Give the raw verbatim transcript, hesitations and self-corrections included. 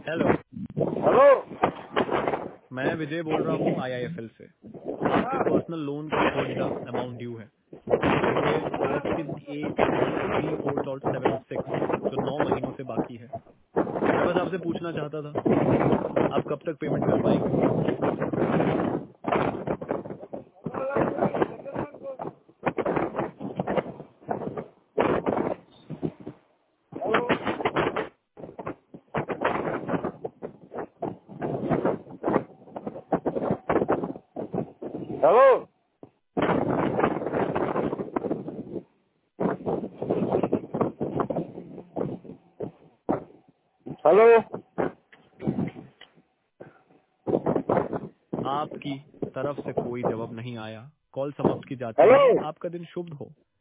Hello. Hello. मैं विजय बोल रहा हूँ आईआईएफएल से। आपके पर्सनल लोन का थर्ड अमाउंट ड्यू है। वो है policy A B three four और सेवन सिक्स, जो नौ महीनों से बाकी है। मैं बस आपसे पूछना चाहता था, आप कब तक पेमेंट कर पाएंगे? हेलो। हेलो। आपकी तरफ से कोई जवाब नहीं आया। कॉल समाप्त की जाती हेलो। है। आपका दिन शुभ हो।